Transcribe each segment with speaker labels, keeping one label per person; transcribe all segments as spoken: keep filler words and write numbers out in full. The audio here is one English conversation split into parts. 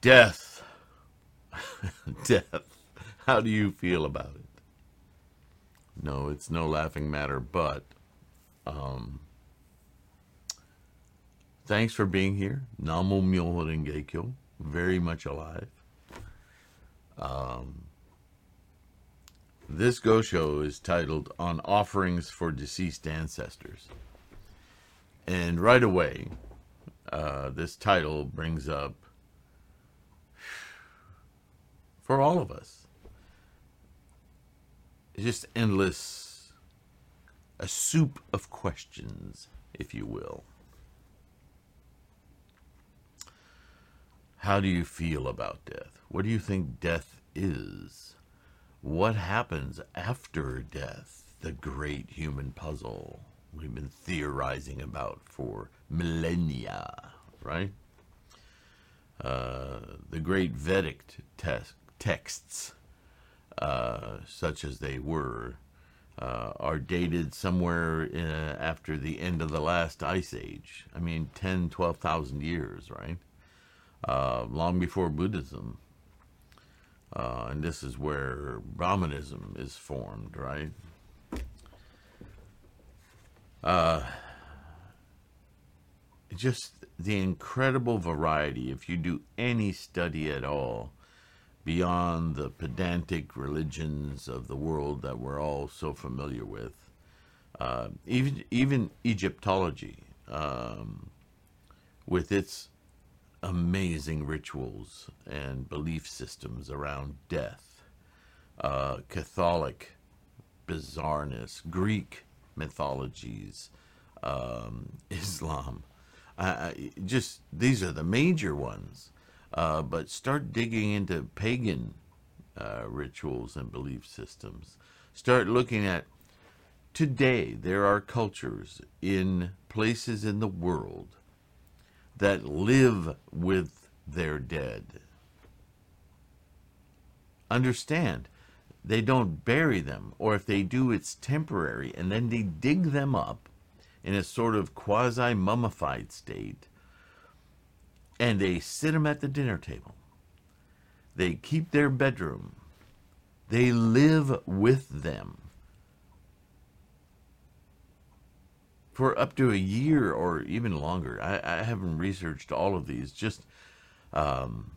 Speaker 1: Death. Death. How do you feel about it? No, it's no laughing matter, but um, thanks for being here. Namo Myoho Renge Kyo. Very much alive. Um, this Go Show is titled On Offerings for Deceased Ancestors. And right away, uh, this title brings up, for all of us, just endless, a soup of questions, if you will. How do you feel about death? What do you think death is? What happens after death? The great human puzzle we've been theorizing about for millennia, right? Uh, the great Vedic te- texts, uh, such as they were, uh, are dated somewhere in, after the end of the last ice age. I mean, ten, twelve thousand years, right? Uh, long before Buddhism. Uh, and this is where Brahmanism is formed, right? Uh, just the incredible variety, if you do any study at all, beyond the pedantic religions of the world that we're all so familiar with, uh, even even Egyptology, um, with its amazing rituals and belief systems around death, uh, Catholic bizarreness, Greek mythologies, um, Islam. Uh, just these are the major ones. Uh, but start digging into pagan uh, rituals and belief systems. Start looking at today. There are cultures in places in the world that live with their dead. Understand, they don't bury them, or if they do, it's temporary, and then they dig them up in a sort of quasi-mummified state, and they sit them at the dinner table. They keep their bedroom. They live with them for up to a year or even longer. I, I haven't researched all of these. Just, um,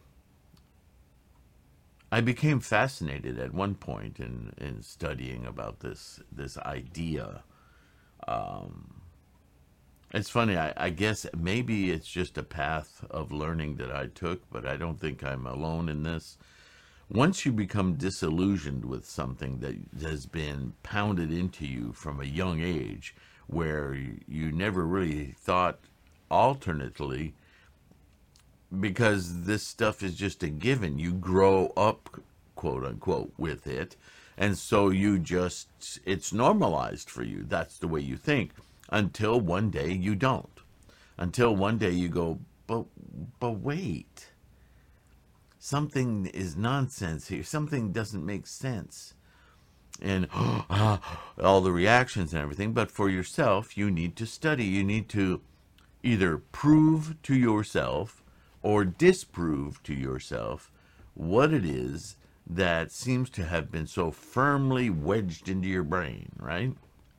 Speaker 1: I became fascinated at one point in, in studying about this this idea. Um, it's funny. I, I guess maybe it's just a path of learning that I took, but I don't think I'm alone in this. Once you become disillusioned with something that has been pounded into you from a young age, where you never really thought alternately, because this stuff is just a given. You grow up, quote unquote, with it, and so you just, it's normalized for you. That's the way you think, until one day you don't. Until one day you go, but, but wait. Something is nonsense here. Something doesn't make sense. And all the reactions and everything. But for yourself, you need to study. You need to either prove to yourself or disprove to yourself what it is that seems to have been so firmly wedged into your brain, right?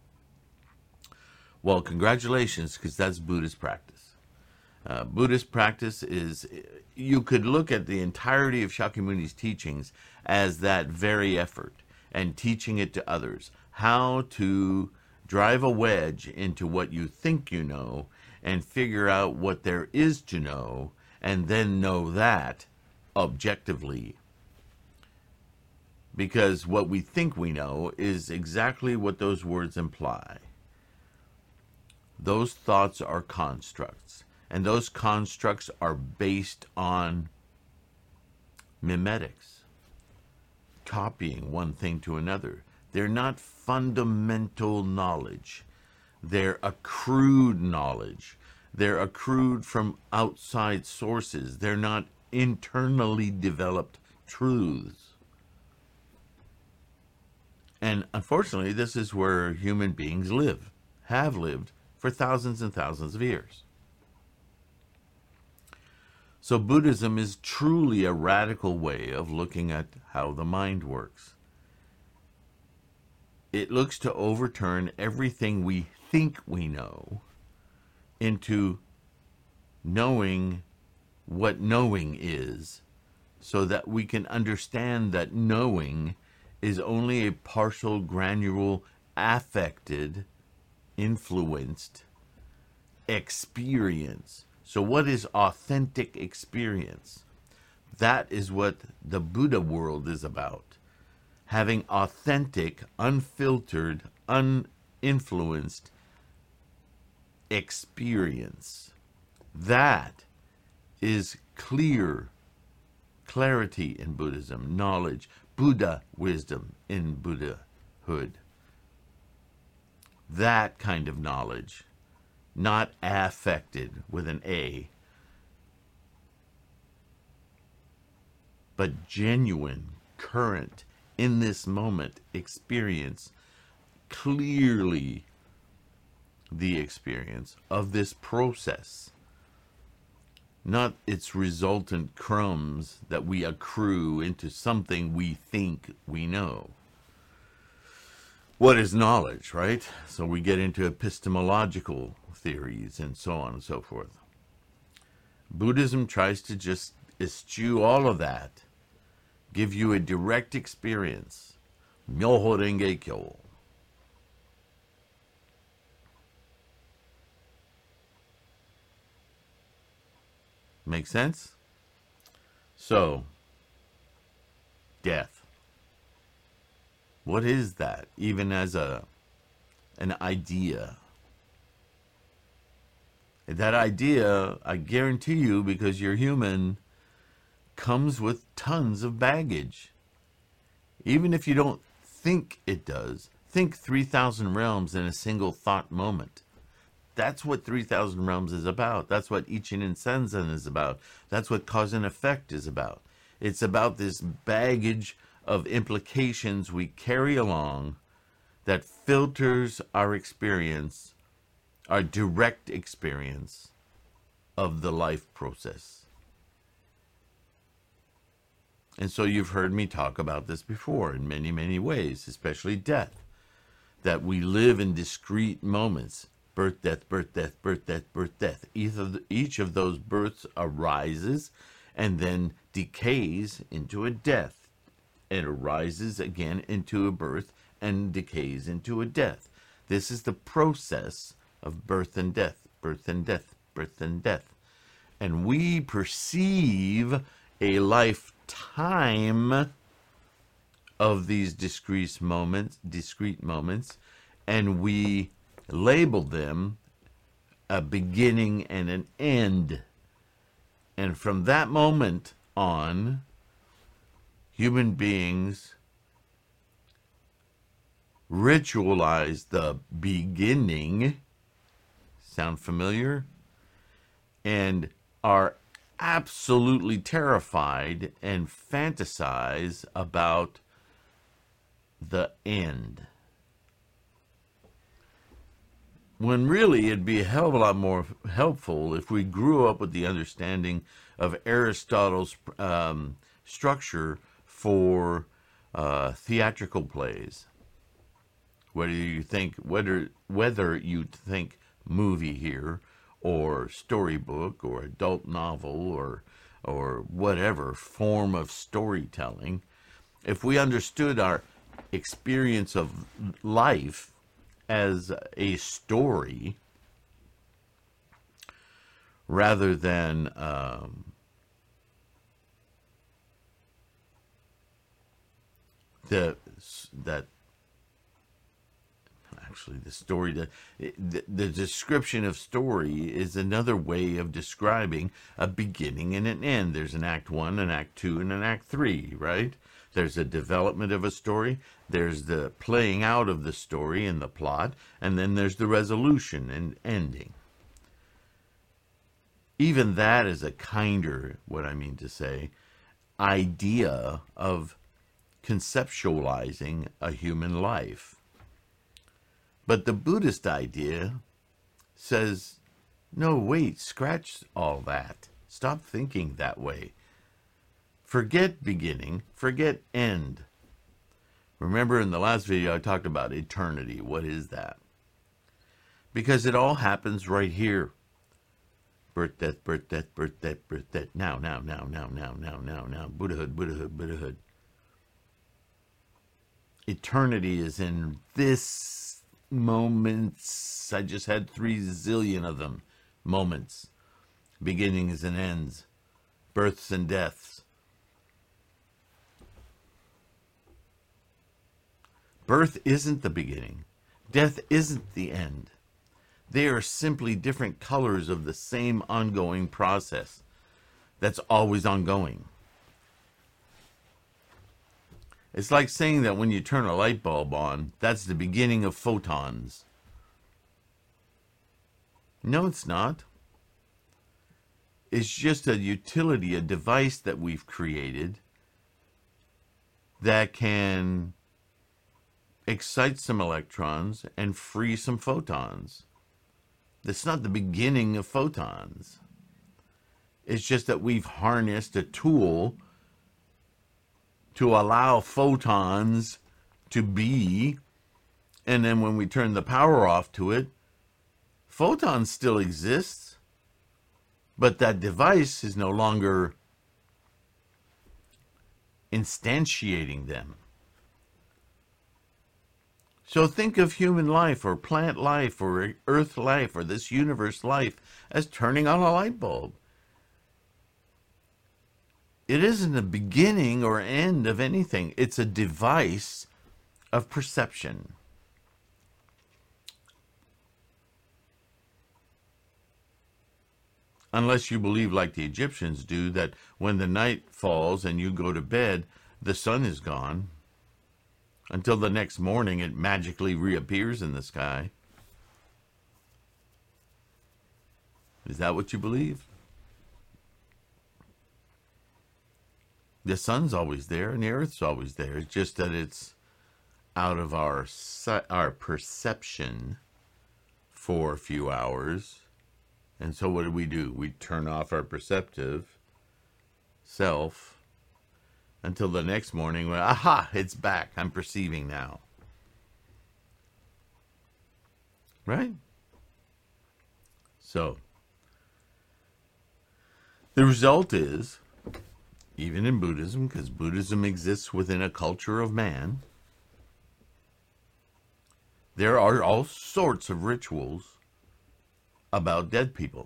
Speaker 1: Well, congratulations, because that's Buddhist practice. Uh, Buddhist practice is, you could look at the entirety of Shakyamuni's teachings as that very effort, and teaching it to others, how to drive a wedge into what you think you know and figure out what there is to know, and then know that objectively. Because what we think we know is exactly what those words imply. Those thoughts are constructs, and those constructs are based on mimetics, copying one thing to another. They're not fundamental knowledge. They're accrued knowledge. They're accrued from outside sources. They're not internally developed truths. And unfortunately, this is where human beings live, have lived for thousands and thousands of years. So Buddhism is truly a radical way of looking at how the mind works. It looks to overturn everything we think we know into knowing what knowing is, so that we can understand that knowing is only a partial, granular, affected, influenced experience. So what is authentic experience? That is what the Buddha world is about. Having authentic, unfiltered, uninfluenced experience. That is clear clarity in Buddhism, knowledge, Buddha wisdom in Buddhahood. That kind of knowledge, not affected with an A, but genuine, current, in this moment experience, clearly the experience of this process, not its resultant crumbs that we accrue into something we think we know. What is knowledge, right? So we get into epistemological theories and so on and so forth. Buddhism tries to just eschew all of that, give you a direct experience. Myoho Renge Kyo. Make sense? So, death. What is that? Even as a an idea. That idea, I guarantee you, because you're human, comes with tons of baggage. Even if you don't think it does, think three thousand realms in a single thought moment. That's what three thousand realms is about. That's what Ichinen Senzen is about. That's what cause and effect is about. It's about this baggage of implications we carry along that filters our experience, our direct experience of the life process. And so you've heard me talk about this before in many, many ways, especially death, that we live in discrete moments. Birth, death, birth, death, birth, death, birth, death. Each of, the, each of those births arises and then decays into a death. It arises again into a birth and decays into a death. This is the process of birth and death, birth and death, birth and death. And we perceive a lifetime of these discrete moments, discrete moments, and we label them a beginning and an end. And from that moment on, human beings ritualize the beginning, sound familiar? And are absolutely terrified and fantasize about the end. When really it'd be a hell of a lot more helpful if we grew up with the understanding of Aristotle's um, structure for uh, theatrical plays. Whether you think whether whether you think movie here, or storybook, or adult novel, or or whatever form of storytelling, if we understood our experience of life as a story rather than um, the that actually the story the, the the description of story is another way of describing a beginning and an end. There's an act one, an act two, and an act three, right? There's a development of a story, there's the playing out of the story and the plot, and then there's the resolution and ending. Even that is a kinder, what I mean to say, idea of conceptualizing a human life. But the Buddhist idea says, no, wait, scratch all that. Stop thinking that way. Forget beginning, forget end. Remember in the last video I talked about eternity. What is that? Because it all happens right here. Birth, death, birth, death, birth, death, birth, death. Now, now, now, now, now, now, now, now. Buddhahood, Buddhahood, Buddhahood. Eternity is in this moments. I just had three zillion of them. Moments. Beginnings and ends. Births and deaths. Birth isn't the beginning. Death isn't the end. They are simply different colors of the same ongoing process that's always ongoing. It's like saying that when you turn a light bulb on, that's the beginning of photons. No, it's not. It's just a utility, a device that we've created that can excite some electrons and free some photons. That's not the beginning of photons. It's just that we've harnessed a tool to allow photons to be, and then when we turn the power off to it, photons still exist, but that device is no longer instantiating them. So think of human life or plant life or earth life or this universe life as turning on a light bulb. It isn't the beginning or end of anything. It's a device of perception. Unless you believe like the Egyptians do, that when the night falls and you go to bed, the sun is gone. Until the next morning it magically reappears in the sky. Is that what you believe? The sun's always there and the earth's always there. It's just that it's out of our our perception for a few hours. And so what do we do? We turn off our perceptive self until the next morning when, aha, it's back. I'm perceiving now. Right? So, the result is, even in Buddhism, because Buddhism exists within a culture of man, there are all sorts of rituals about dead people.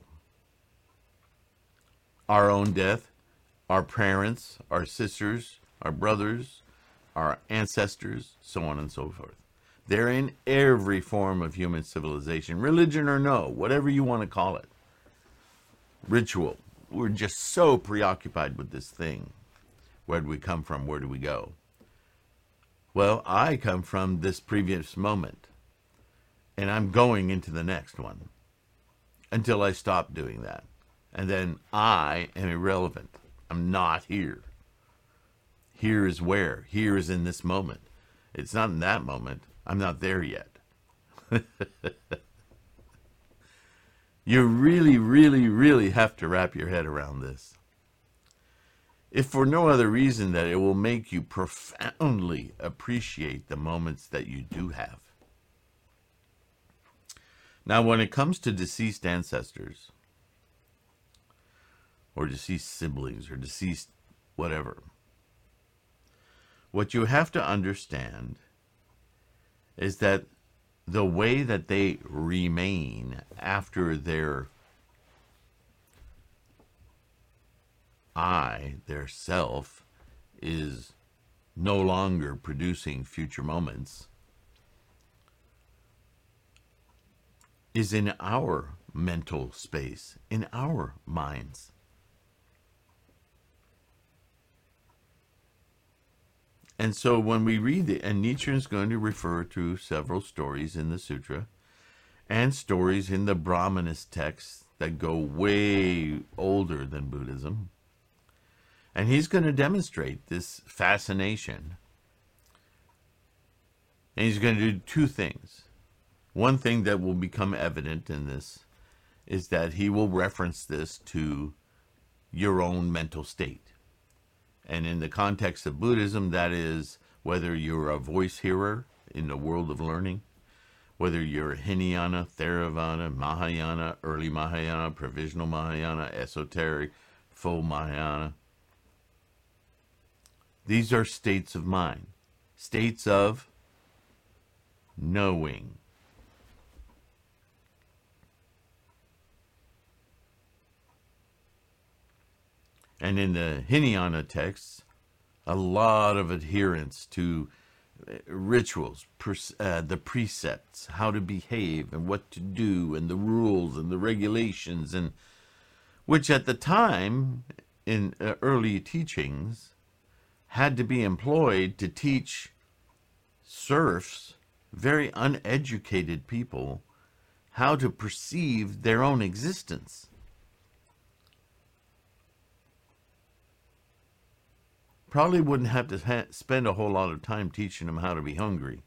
Speaker 1: Our own death, our parents, our sisters, our brothers, our ancestors, so on and so forth. They're in every form of human civilization, religion or no, whatever you want to call it. Ritual. We're just so preoccupied with this thing. Where do we come from? Where do we go? Well, I come from this previous moment, and I'm going into the next one until I stop doing that. And then I am irrelevant. I'm not here. Here is where? Here is in this moment. It's not in that moment. I'm not there yet. You really, really, really have to wrap your head around this. If for no other reason that it will make you profoundly appreciate the moments that you do have. Now, when it comes to deceased ancestors, or deceased siblings, or deceased whatever, what you have to understand is that the way that they remain after their I, their self, is no longer producing future moments, is in our mental space, in our minds. And so when we read it, and Nietzsche is going to refer to several stories in the Sutra and stories in the Brahmanist texts that go way older than Buddhism. And he's going to demonstrate this fascination. And he's going to do two things. One thing that will become evident in this is that he will reference this to your own mental state. And in the context of Buddhism, that is whether you're a voice hearer in the world of learning, whether you're Hinayana, Theravada, Mahayana, early Mahayana, provisional Mahayana, esoteric, full Mahayana. These are states of mind, states of knowing. And in the Hinayana texts, a lot of adherence to rituals, uh, the precepts, how to behave and what to do, and the rules and the regulations, and which at the time in uh, early teachings had to be employed to teach serfs, very uneducated people, how to perceive their own existence. Probably wouldn't have to ha- spend a whole lot of time teaching them how to be hungry.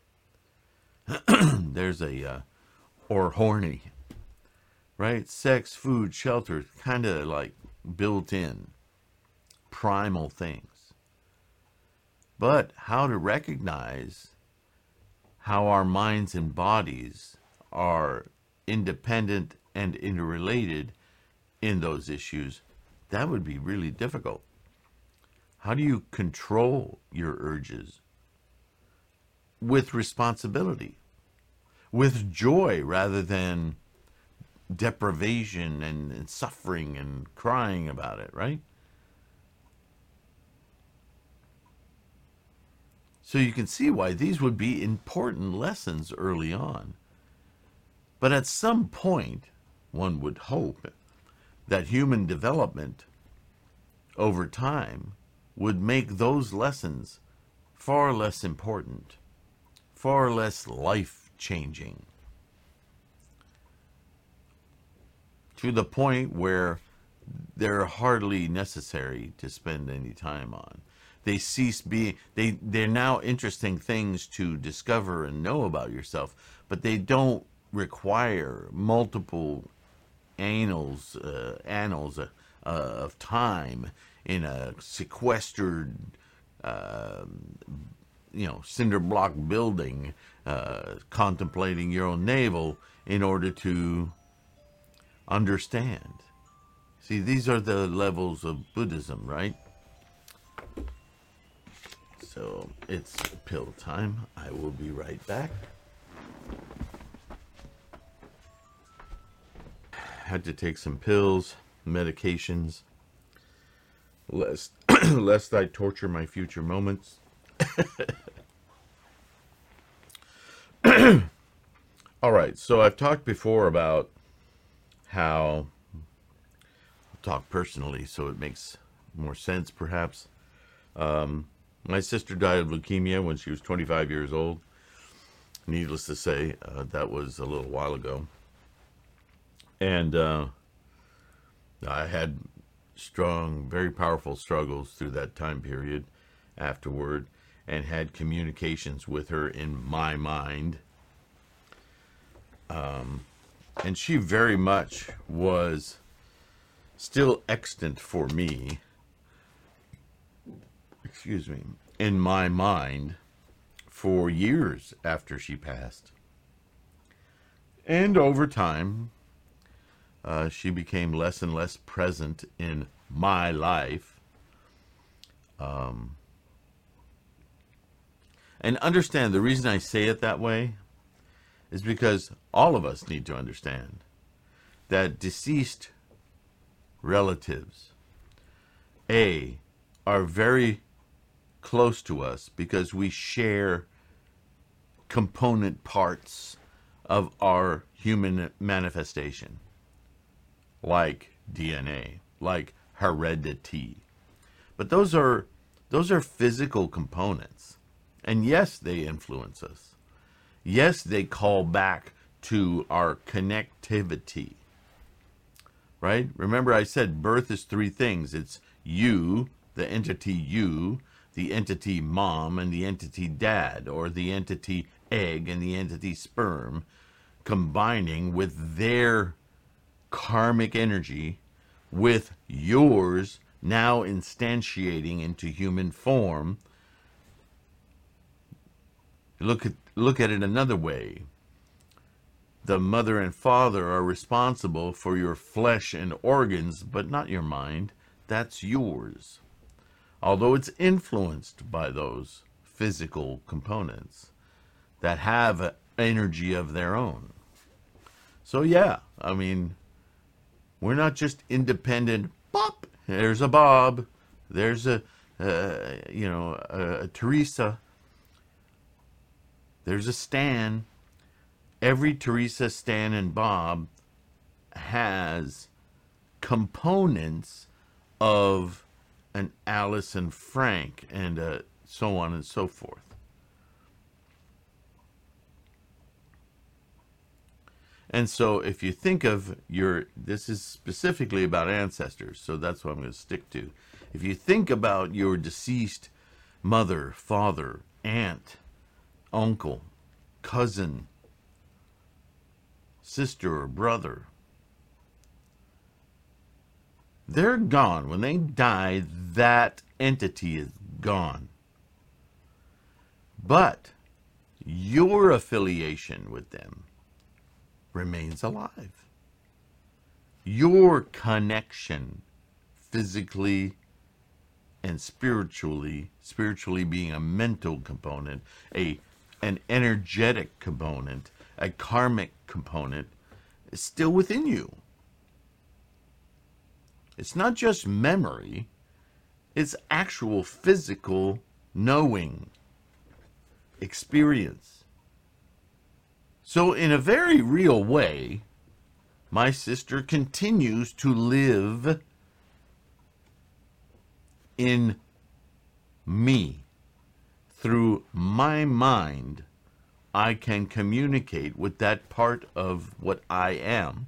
Speaker 1: There's a, uh, or horny, right? Sex, food, shelter, kind of like built in, primal things. But how to recognize how our minds and bodies are independent and interrelated in those issues, that would be really difficult. How do you control your urges with responsibility, with joy rather than deprivation and, and suffering and crying about it, right? So you can see why these would be important lessons early on. But at some point, one would hope that human development over time would make those lessons far less important, far less life-changing, to the point where they're hardly necessary to spend any time on. They cease being, they, they're now interesting things to discover and know about yourself, but they don't require multiple annals, uh, annals uh, uh, of time in a sequestered, uh, you know, cinder block building, uh, contemplating your own navel in order to understand. See, these are the levels of Buddhism, right? So it's pill time. I will be right back. Had to take some pills, medications, lest lest I torture my future moments. All right, so I've talked before about how, I'll talk personally so it makes more sense perhaps. Um, my sister died of leukemia when she was twenty-five years old. Needless to say, uh, that was a little while ago. And uh, I had strong, very powerful struggles through that time period afterward, and had communications with her in my mind. Um, and she very much was still extant for me, excuse me, in my mind for years after she passed. And over time, Uh, she became less and less present in my life. Um, and understand, the reason I say it that way is because all of us need to understand that deceased relatives, A, are very close to us because we share component parts of our human manifestation, like D N A, like heredity. But those are those are physical components. And yes, they influence us. Yes, they call back to our connectivity. Right? Remember I said birth is three things. It's you, the entity you, the entity mom, and the entity dad, or the entity egg and the entity sperm, combining with their karmic energy with yours now instantiating into human form. Look at, look at it another way. The mother and father are responsible for your flesh and organs, but not your mind. That's yours. Although it's influenced by those physical components that have an energy of their own. So yeah, I mean, we're not just independent, Bop, there's a Bob, there's a, uh, you know, a, a Teresa, there's a Stan. Every Teresa, Stan, and Bob has components of an Alice and Frank, and uh, so on and so forth. And so if you think of your, this is specifically about ancestors, so that's what I'm going to stick to. If you think about your deceased mother, father, aunt, uncle, cousin, sister or brother, they're gone. When they die, that entity is gone. But your affiliation with them remains alive. Your connection, physically and spiritually, spiritually being a mental component, a an energetic component, a karmic component, is still within you. It's not just memory, it's actual physical knowing, experience. So in a very real way, my sister continues to live in me. Through my mind, I can communicate with that part of what I am.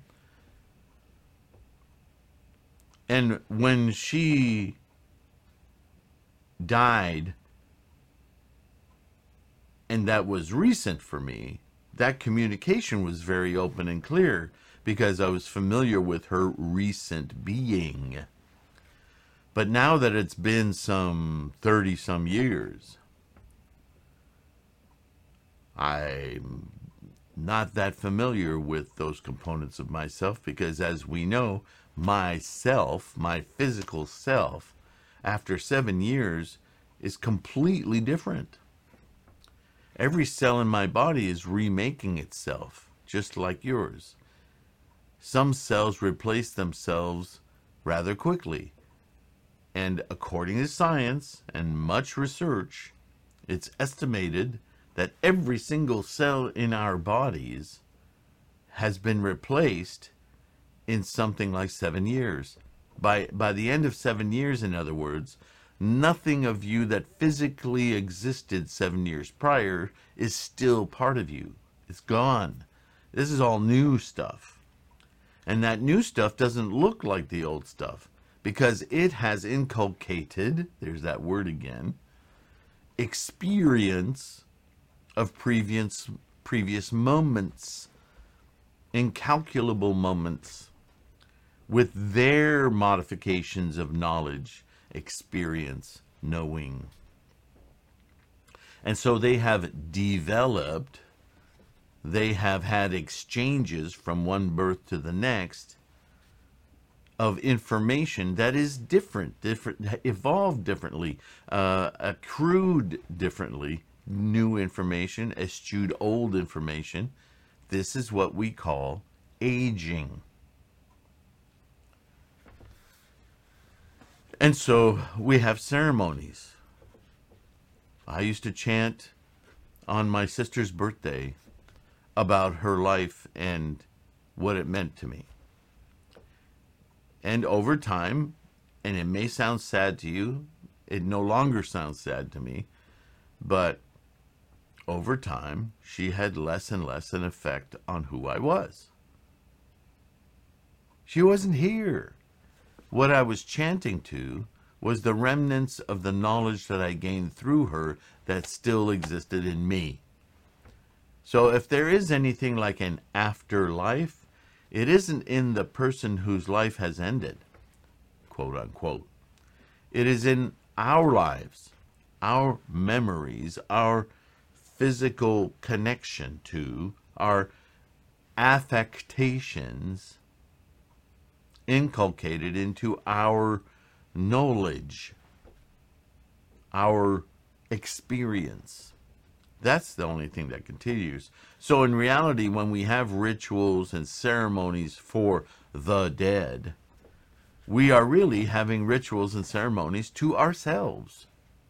Speaker 1: And when she died, and that was recent for me, that communication was very open and clear because I was familiar with her recent being. But now that it's been some thirty some years, I'm not that familiar with those components of myself because, as we know, myself, my physical self, after seven years is completely different. Every cell in my body is remaking itself, just like yours. Some cells replace themselves rather quickly. And according to science and much research, it's estimated that every single cell in our bodies has been replaced in something like seven years. By, by the end of seven years, in other words, nothing of you that physically existed seven years prior is still part of you. It's gone. This is all new stuff. And that new stuff doesn't look like the old stuff because it has inculcated, there's that word again, experience of previous, previous moments, incalculable moments, with their modifications of knowledge, experience, knowing. And so they have developed, they have had exchanges from one birth to the next of information that is different, different, evolved differently, uh, accrued differently, new information, eschewed old information. This is what we call aging. And so we have ceremonies. I used to chant on my sister's birthday about her life and what it meant to me. And over time, and it may sound sad to you, it no longer sounds sad to me, but over time, she had less and less an effect on who I was. She wasn't here. What I was chanting to was the remnants of the knowledge that I gained through her that still existed in me. So if there is anything like an afterlife, it isn't in the person whose life has ended. quote unquote. It is in our lives, our memories, our physical connection to, our affectations inculcated into our knowledge, our experience. That's the only thing that continues. So in reality, when we have rituals and ceremonies for the dead, we are really having rituals and ceremonies to ourselves.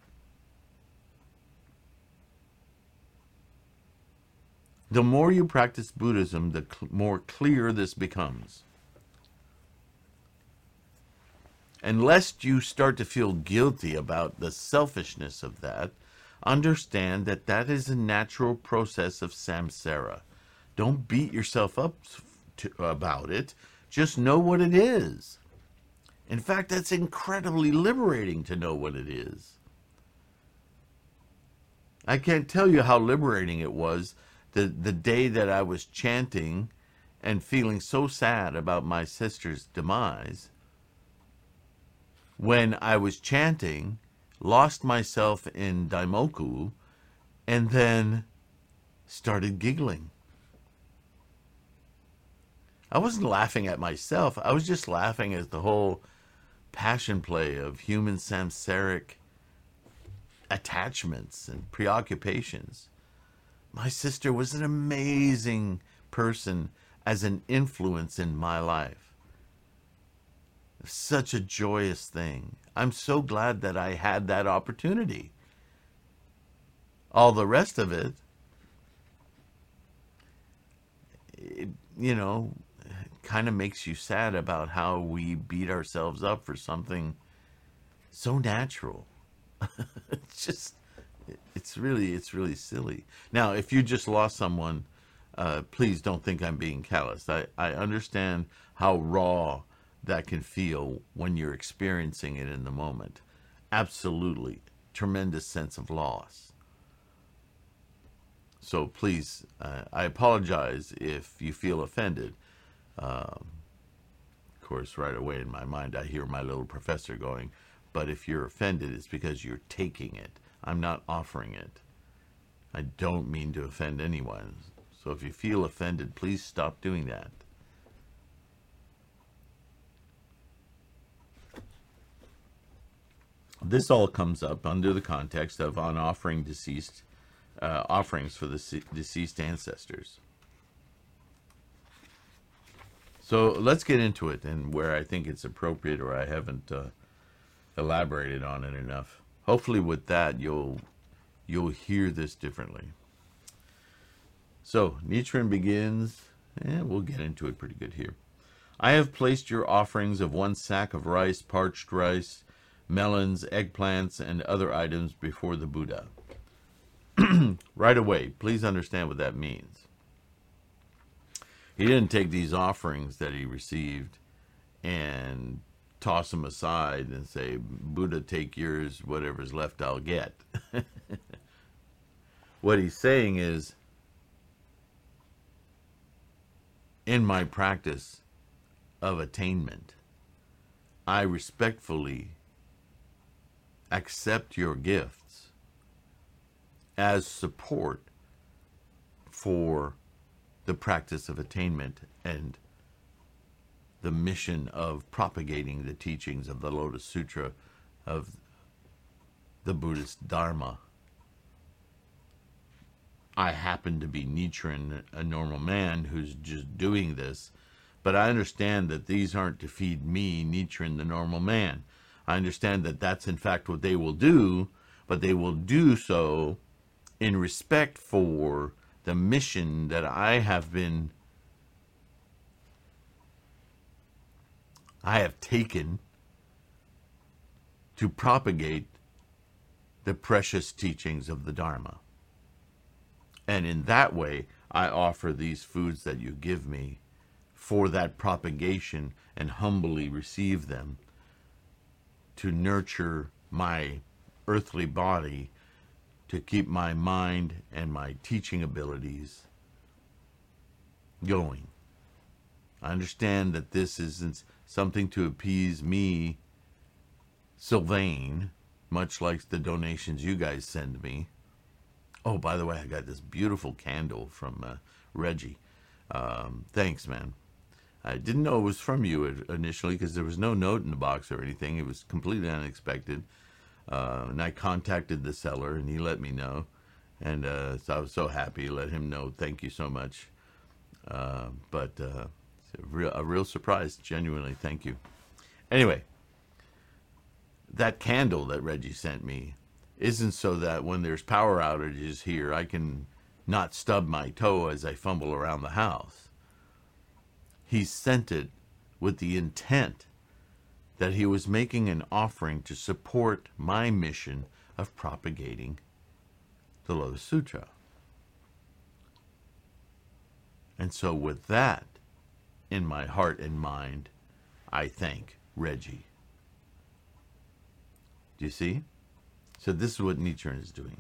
Speaker 1: The more you practice Buddhism, the cl- more clear this becomes. And lest you start to feel guilty about the selfishness of that, understand that that is a natural process of samsara. Don't beat yourself up to, about it. Just know what it is. In fact, that's incredibly liberating to know what it is. I can't tell you how liberating it was the, the day that I was chanting and feeling so sad about my sister's demise. When I was chanting, lost myself in Daimoku, and then started giggling. I wasn't laughing at myself. I was just laughing at the whole passion play of human samsaric attachments and preoccupations. My sister was an amazing person as an influence in my life. Such a joyous thing. I'm so glad that I had that opportunity. All the rest of it, it you know, kind of makes you sad about how we beat ourselves up for something so natural. It's just, it's really, it's really silly. Now, if you just lost someone, uh, please don't think I'm being callous. I, I understand how raw that can feel when you're experiencing it in the moment. Absolutely. Tremendous sense of loss. So please, uh, I apologize if you feel offended. Um, of course, right away in my mind, I hear my little professor going, but if you're offended, it's because you're taking it. I'm not offering it. I don't mean to offend anyone. So if you feel offended, please stop doing that. This all comes up under the context of on offering deceased uh, offerings for the deceased ancestors. So let's get into it, and where I think it's appropriate or I haven't uh, elaborated on it enough. Hopefully, with that, you'll you'll hear this differently. So Nichiren begins, and we'll get into it pretty good here. I have placed your offerings of one sack of rice, parched rice, melons, eggplants, and other items before the Buddha. Right away, please understand what that means. He didn't take these offerings that he received and toss them aside and say, Buddha, take yours, whatever's left I'll get. What he's saying is, in my practice of attainment, I respectfully accept your gifts as support for the practice of attainment and the mission of propagating the teachings of the Lotus Sutra, of the Buddhist Dharma. I happen to be Nichiren, a normal man who's just doing this, but I understand that these aren't to feed me, Nichiren, the normal man. I understand that that's in fact what they will do, but they will do so in respect for the mission that I have been, I have taken to propagate the precious teachings of the Dharma. And in that way, I offer these foods that you give me for that propagation and humbly receive them to nurture my earthly body, to keep my mind and my teaching abilities going. I understand that this isn't something to appease me Sylvain, much like the donations you guys send me. Oh, by the way, I got this beautiful candle from uh, Reggie. Um, thanks, man. I didn't know it was from you initially because there was no note in the box or anything. It was completely unexpected. Uh, and I contacted the seller, and he let me know. And uh, so I was so happy to let him know. Thank you so much. Uh, but uh, it's a real, a real surprise, genuinely. Thank you. Anyway, that candle that Reggie sent me isn't so that when there's power outages here, I can not stub my toe as I fumble around the house. He sent it with the intent that he was making an offering to support my mission of propagating the Lotus Sutra. And so with that in my heart and mind, I thank Reggie. Do you see? So this is what Nichiren is doing.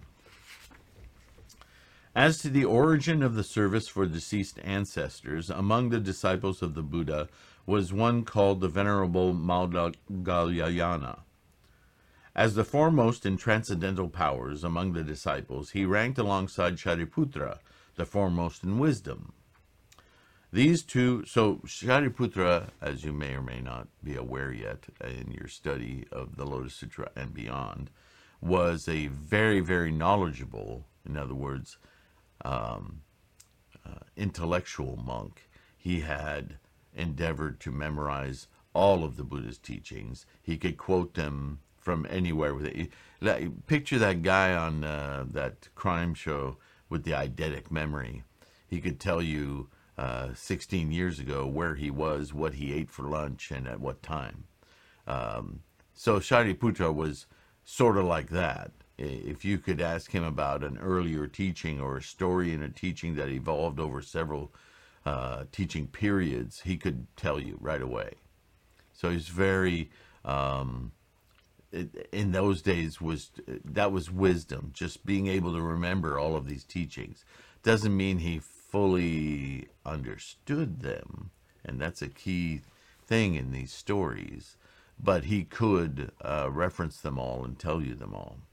Speaker 1: As to the origin of the service for deceased ancestors, among the disciples of the Buddha was one called the Venerable Maudgalyayana. As the foremost in transcendental powers among the disciples, he ranked alongside Shariputra, the foremost in wisdom. These two, so Shariputra, as you may or may not be aware yet in your study of the Lotus Sutra and beyond, was a very, very knowledgeable, in other words, um, uh, intellectual monk. He had endeavored to memorize all of the Buddha's teachings. He could quote them from anywhere. With it. Picture that guy on uh, that crime show with the eidetic memory. He could tell you uh, sixteen years ago where he was, what he ate for lunch, and at what time. Um, so Shariputra was sort of like that. If you could ask him about an earlier teaching or a story in a teaching that evolved over several uh, teaching periods, he could tell you right away. So he's very, um, it, in those days, was that was wisdom, just being able to remember all of these teachings. Doesn't mean he fully understood them, and that's a key thing in these stories, but he could uh, reference them all and tell you them all.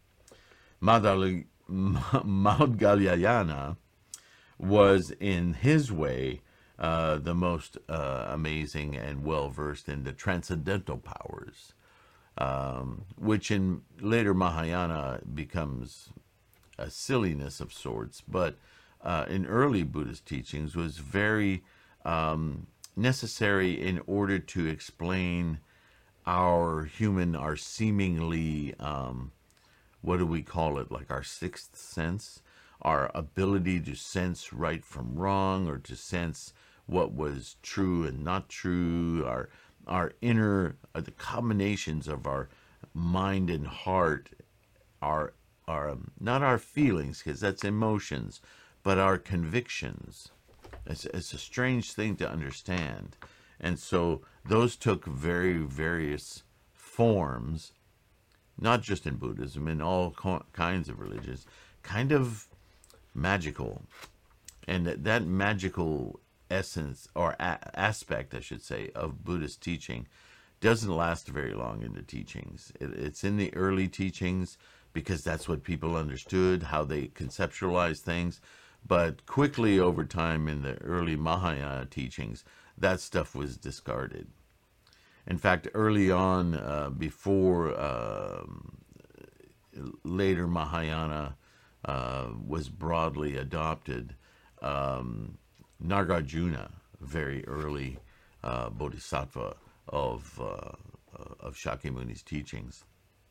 Speaker 1: Maudgalyayana was, in his way, uh, the most uh, amazing and well-versed in the transcendental powers, um, which in later Mahayana becomes a silliness of sorts, but uh, in early Buddhist teachings was very um, necessary in order to explain our human, our seemingly... Um, what do we call it, like our sixth sense, our ability to sense right from wrong, or to sense what was true and not true, our our inner, uh, the combinations of our mind and heart, our, our um, not our feelings, because that's emotions, but our convictions. It's, it's a strange thing to understand. And so those took very various forms, not just in Buddhism, in all kinds of religions, kind of magical. And that, that magical essence, or a aspect, I should say, of Buddhist teaching doesn't last very long in the teachings. It, it's in the early teachings because that's what people understood, how they conceptualized things. But quickly over time in the early Mahayana teachings, that stuff was discarded. In fact, early on, uh, before uh, later Mahayana uh, was broadly adopted, um, Nagarjuna, very early uh, bodhisattva of, uh, of Shakyamuni's teachings,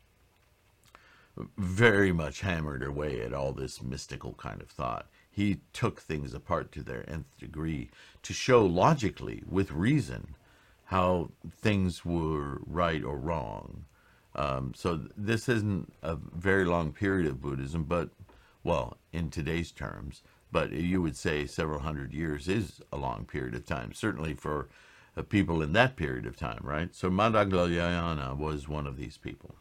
Speaker 1: very much hammered away at all this mystical kind of thought. He took things apart to their nth degree to show logically, with reason, how things were right or wrong. Um, so this isn't a very long period of Buddhism, but, well, in today's terms, but you would say several hundred years is a long period of time, certainly for uh, people in that period of time, right? So Maudgalyayana was one of these people.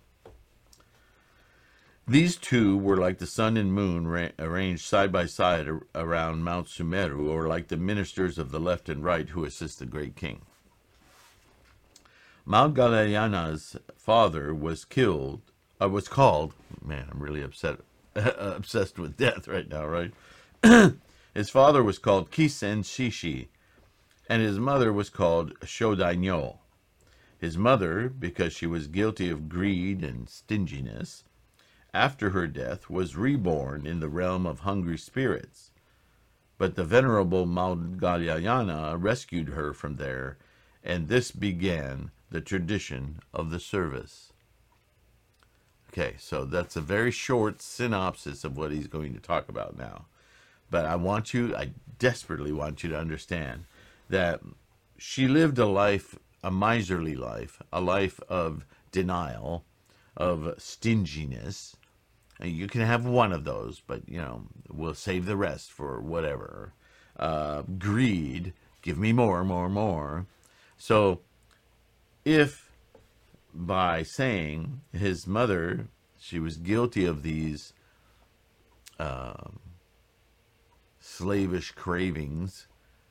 Speaker 1: These two were like the sun and moon arranged side by side around Mount Sumeru, or like the ministers of the left and right who assist the great king. Malgalayana's father was killed, uh, was called, man, I'm really upset, obsessed with death right now, right? His father was called Kisen Shishi, and his mother was called Shodainyo. His mother, because she was guilty of greed and stinginess, after her death was reborn in the realm of hungry spirits. But the venerable Malgalayana rescued her from there, and this began the tradition of the service. Okay, so that's a very short synopsis of what he's going to talk about now. But I want you, I desperately want you to understand that she lived a life, a miserly life, a life of denial, of stinginess. And you can have one of those, but, you know, we'll save the rest for whatever. Uh, greed, give me more, more, more. So if by saying his mother, she was guilty of these uh, slavish cravings,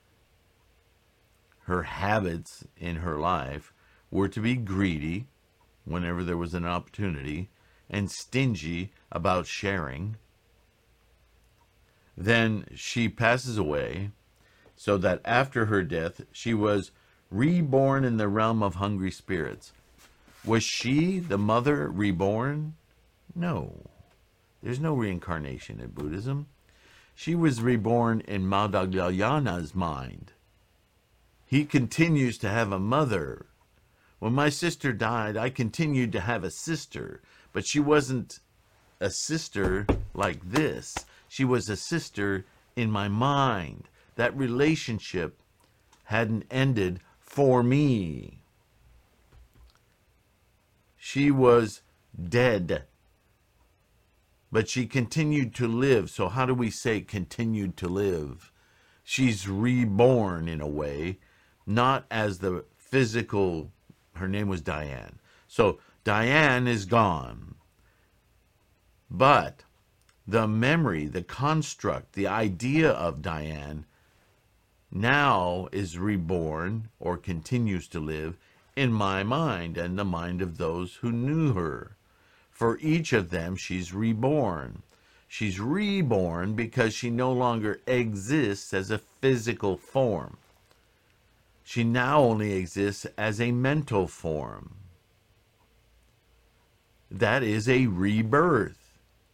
Speaker 1: her habits in her life were to be greedy whenever there was an opportunity and stingy about sharing, then she passes away, so that after her death she was reborn in the realm of hungry spirits. Was she, the mother, reborn? No. There's no reincarnation in Buddhism. She was reborn in Malgalayana's mind. He continues to have a mother. When my sister died, I continued to have a sister, but she wasn't a sister like this. She was a sister in my mind. That relationship hadn't ended for me. She was dead, but she continued to live. So how do we say continued to live? She's reborn in a way, not as the physical, her name was Diane. So Diane is gone, but the memory, the construct, the idea of Diane now is reborn or continues to live in my mind and the mind of those who knew her. For each of them, she's reborn. She's reborn because she no longer exists as a physical form. She now only exists as a mental form. That is a rebirth.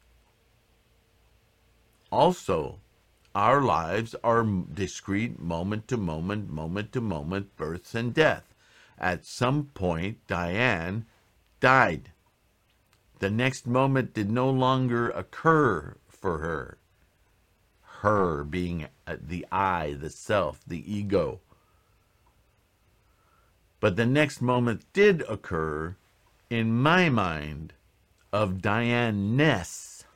Speaker 1: Also, our lives are discrete, moment to moment, moment to moment, births and death. At some point, Diane died. The next moment did no longer occur for her. Her being the I, the self, the ego. But the next moment did occur in my mind of Diane-ness.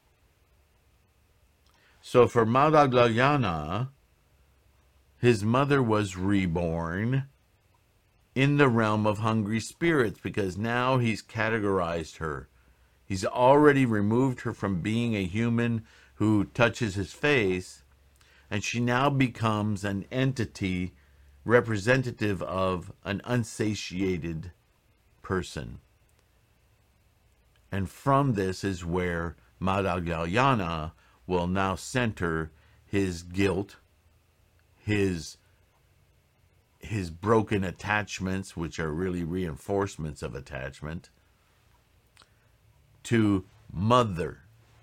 Speaker 1: So for Malgalayana, his mother was reborn in the realm of hungry spirits because now he's categorized her. He's already removed her from being a human who touches his face, and she now becomes an entity representative of an unsatiated person. And from this is where Malgalayana will now center his guilt, his his broken attachments, which are really reinforcements of attachment, to mother,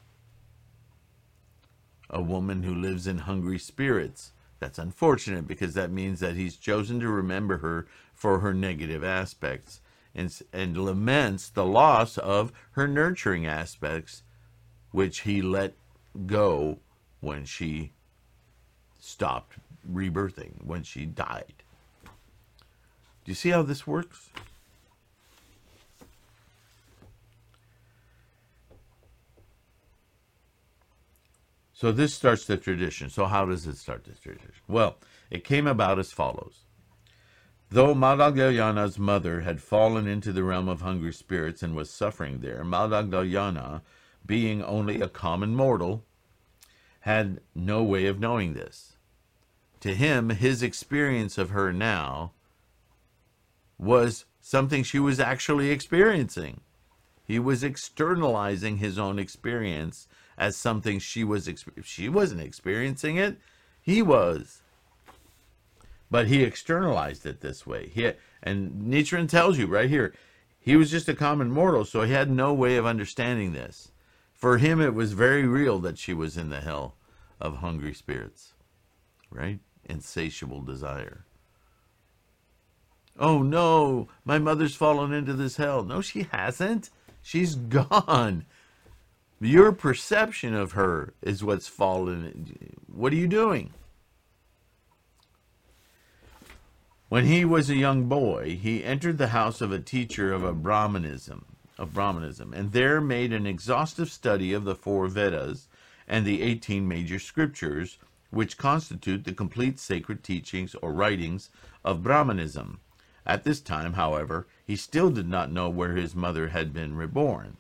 Speaker 1: a woman who lives in hungry spirits. That's unfortunate because that means that he's chosen to remember her for her negative aspects and, and laments the loss of her nurturing aspects, which he let go when she stopped rebirthing, when she died. Do you see how this works? So this starts the tradition. So how does it start this tradition? Well, it came about as follows. Though Malgalayana's mother had fallen into the realm of hungry spirits and was suffering there, Malgalayana, being only a common mortal, had no way of knowing this. To him, his experience of her now was something she was actually experiencing. He was externalizing his own experience as something she was exp- she wasn't experiencing it, he was. But he externalized it this way. He, and Nichiren tells you right here, he was just a common mortal, so he had no way of understanding this. For him, it was very real that she was in the hell of hungry spirits, right? Insatiable desire. Oh no, my mother's fallen into this hell. No, she hasn't. She's gone. Your perception of her is what's fallen. What are you doing? When he was a young boy, he entered the house of a teacher of a Brahmanism, of Brahmanism, and there made an exhaustive study of the four Vedas and the eighteen major scriptures, which constitute the complete sacred teachings or writings of Brahmanism. At this time, however, he still did not know where his mother had been reborn.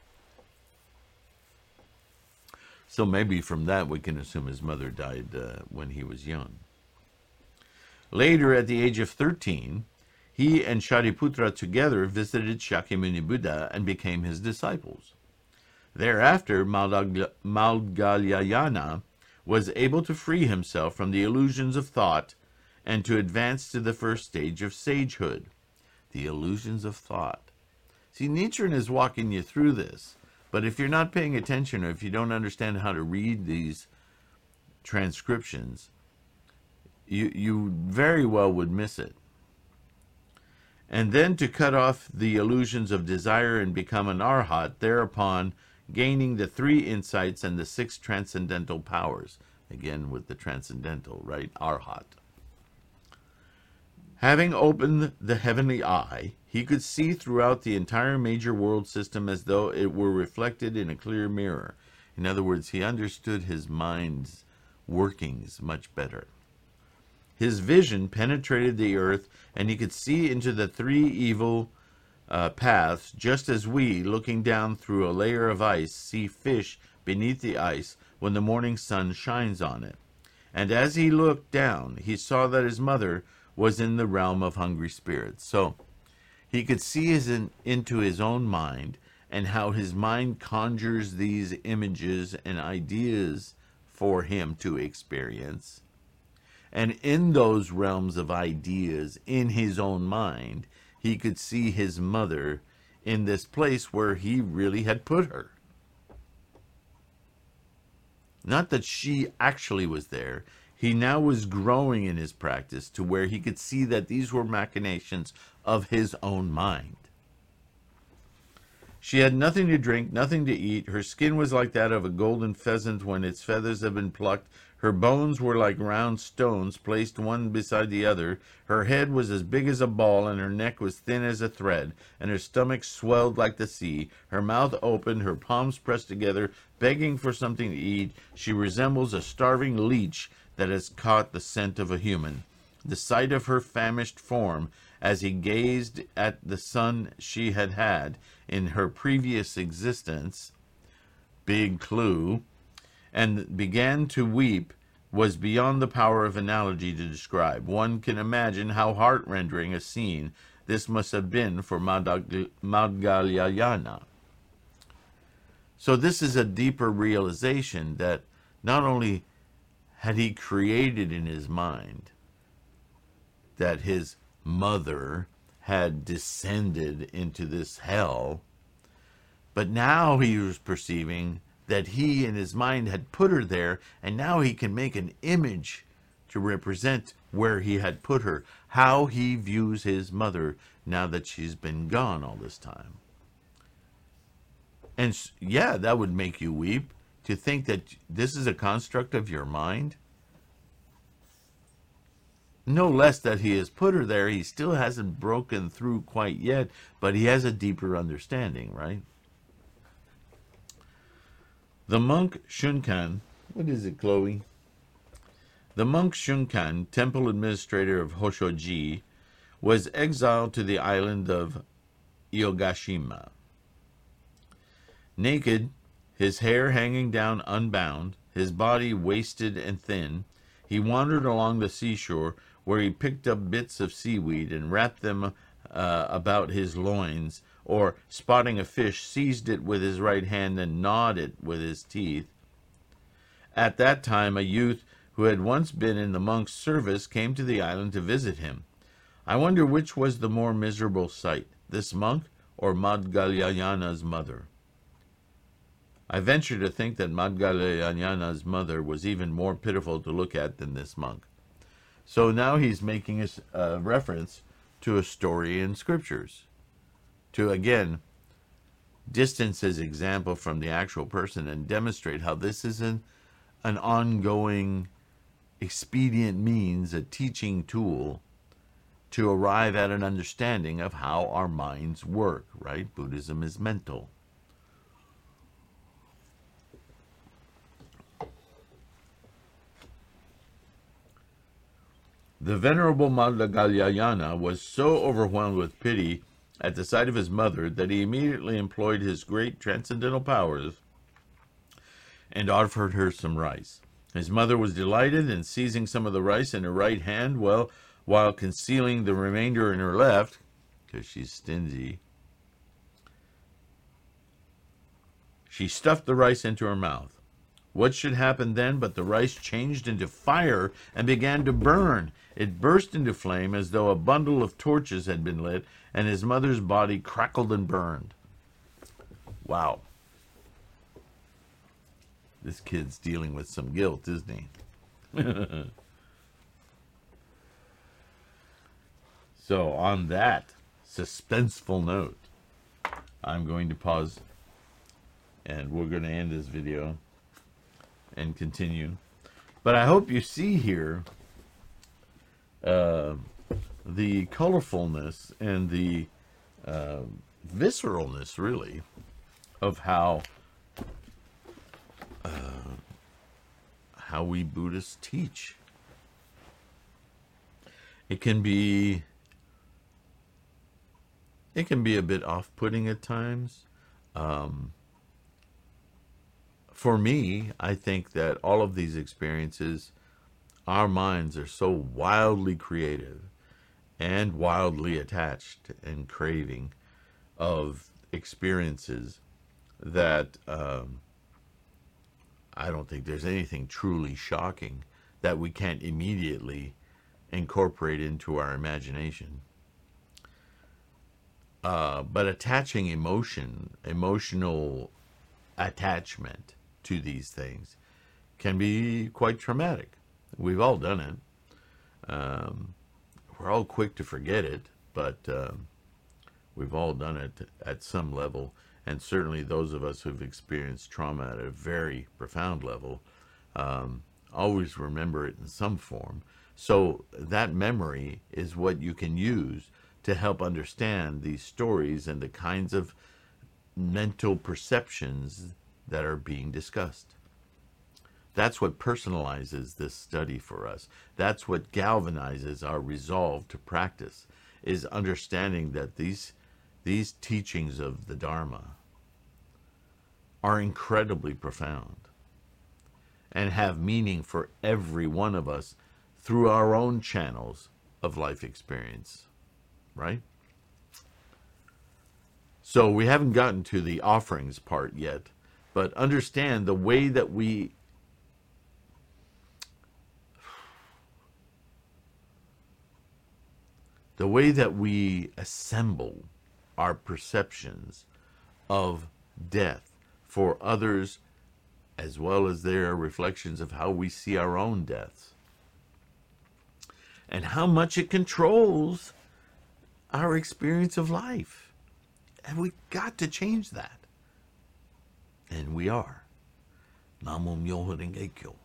Speaker 1: So maybe from that we can assume his mother died uh, when he was young. Later, at the age of thirteen, he and Shariputra together visited Shakyamuni Buddha and became his disciples. Thereafter, Maudgalyayana was able to free himself from the illusions of thought and to advance to the first stage of sagehood. The illusions of thought. See, Nichiren is walking you through this, but if you're not paying attention or if you don't understand how to read these transcriptions, you, you very well would miss it. And then to cut off the illusions of desire and become an arhat, thereupon gaining the three insights and the six transcendental powers. Again, with the transcendental, right? Arhat. Having opened the heavenly eye, he could see throughout the entire major world system as though it were reflected in a clear mirror. In other words, he understood his mind's workings much better. His vision penetrated the earth, and he could see into the three evil uh, paths, just as we, looking down through a layer of ice, see fish beneath the ice when the morning sun shines on it. And as he looked down, he saw that his mother was in the realm of hungry spirits. So he could see his in, into his own mind and how his mind conjures these images and ideas for him to experience. And in those realms of ideas, in his own mind, he could see his mother in this place where he really had put her. Not that she actually was there. He now was growing in his practice to where he could see that these were machinations of his own mind. She had nothing to drink, nothing to eat. Her skin was like that of a golden pheasant when its feathers have been plucked. Her bones were like round stones placed one beside the other. Her head was as big as a ball, and her neck was thin as a thread, and her stomach swelled like the sea. Her mouth open, her palms pressed together, begging for something to eat. She resembles a starving leech that has caught the scent of a human. The sight of her famished form, as he gazed at the son she had had in her previous existence, big clue, and began to weep, was beyond the power of analogy to describe. One can imagine how heart-rending a scene this must have been for Maudgalyayana. So this is a deeper realization that not only had he created in his mind that his mother had descended into this hell, but now he was perceiving that he in his mind had put her there, and now he can make an image to represent where he had put her, how he views his mother now that she's been gone all this time. And yeah, that would make you weep, to think that this is a construct of your mind. No less that he has put her there, he still hasn't broken through quite yet, but he has a deeper understanding, right? The monk Shunkan, what is it, Chloe? The monk Shunkan, temple administrator of Hoshoji, was exiled to the island of Iogashima. Naked, his hair hanging down unbound, his body wasted and thin, he wandered along the seashore, where he picked up bits of seaweed and wrapped them uh, about his loins, or spotting a fish, seized it with his right hand and gnawed it with his teeth. At that time, a youth who had once been in the monk's service came to the island to visit him. I wonder which was the more miserable sight, this monk or Madgalyayana's mother. I venture to think that Madgalyayana's mother was even more pitiful to look at than this monk. So now he's making a uh, reference to a story in scriptures, to again distance his example from the actual person and demonstrate how this is an, an ongoing, expedient means, a teaching tool to arrive at an understanding of how our minds work, right? Buddhism is mental. The Venerable Madgalyayana was so overwhelmed with pity at the sight of his mother that he immediately employed his great transcendental powers and offered her some rice. His mother was delighted, and seizing some of the rice in her right hand, well, while concealing the remainder in her left, because she's stingy, she stuffed the rice into her mouth. What should happen then but the rice changed into fire and began to burn. It burst into flame as though a bundle of torches had been lit, and his mother's body crackled and burned. Wow. This kid's dealing with some guilt, isn't he? So on that suspenseful note, I'm going to pause, and we're going to end this video and continue. But I hope you see here uh, the colorfulness and the uh, visceralness, really, of how uh, how we Buddhists teach. It can be it can be a bit off-putting at times. Um, For me, I think that all of these experiences, our minds are so wildly creative and wildly attached and craving of experiences that um, I don't think there's anything truly shocking that we can't immediately incorporate into our imagination. Uh, but attaching emotion, emotional attachment to these things can be quite traumatic. We've all done it. Um, we're all quick to forget it, but um, we've all done it at some level. And certainly those of us who've experienced trauma at a very profound level um, always remember it in some form. So that memory is what you can use to help understand these stories and the kinds of mental perceptions that are being discussed. That's what personalizes this study for us. That's what galvanizes our resolve to practice, is understanding that these, these teachings of the Dharma are incredibly profound and have meaning for every one of us through our own channels of life experience, right? So we haven't gotten to the offerings part yet, but understand the way that we the way that we assemble our perceptions of death for others, as well as their reflections of how we see our own deaths, and how much it controls our experience of life. And we've got to change that. And we are. Namo Myoho Renge Kyo.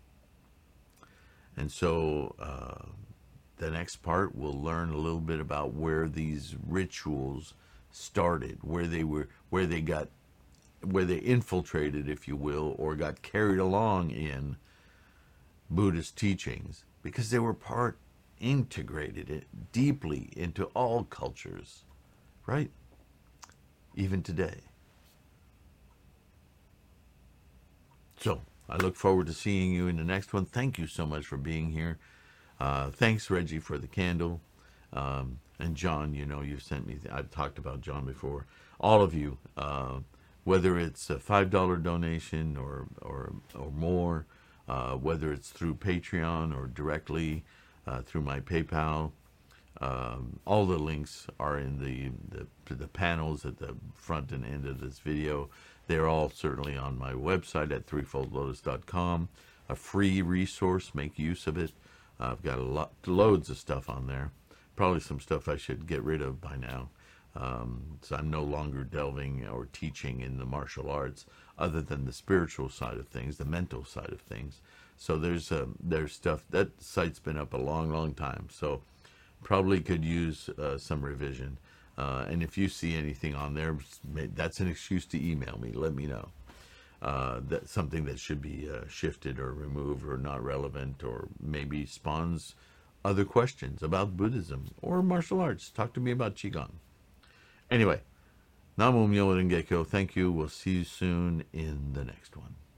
Speaker 1: And so uh, the next part, we'll learn a little bit about where these rituals started, where they were, where they got, where they infiltrated, if you will, or got carried along in Buddhist teachings, because they were part integrated it deeply into all cultures, right? Even today. So I look forward to seeing you in the next one. Thank you so much for being here. Uh, thanks, Reggie, for the candle. Um, And John, you know, you've sent me, I've talked about John before. All of you, uh, whether it's a five dollar donation or, or, or more, uh, whether it's through Patreon or directly uh, through my PayPal, um, all the links are in the, the, the panels at the front and end of this video. They're all certainly on my website at threefold lotus dot com. A free resource, make use of it. Uh, I've got a lot, loads of stuff on there. Probably some stuff I should get rid of by now. Um, so I'm no longer delving or teaching in the martial arts, other than the spiritual side of things, the mental side of things. So there's uh, there's stuff, that site's been up a long, long time. So probably could use uh, some revision. Uh, and if you see anything on there, that's an excuse to email me. Let me know. Uh, that's something that should be uh, shifted or removed or not relevant, or maybe spawns other questions about Buddhism or martial arts. Talk to me about Qigong. Anyway, Namo Myoho Renge Kyo. Thank you. We'll see you soon in the next one.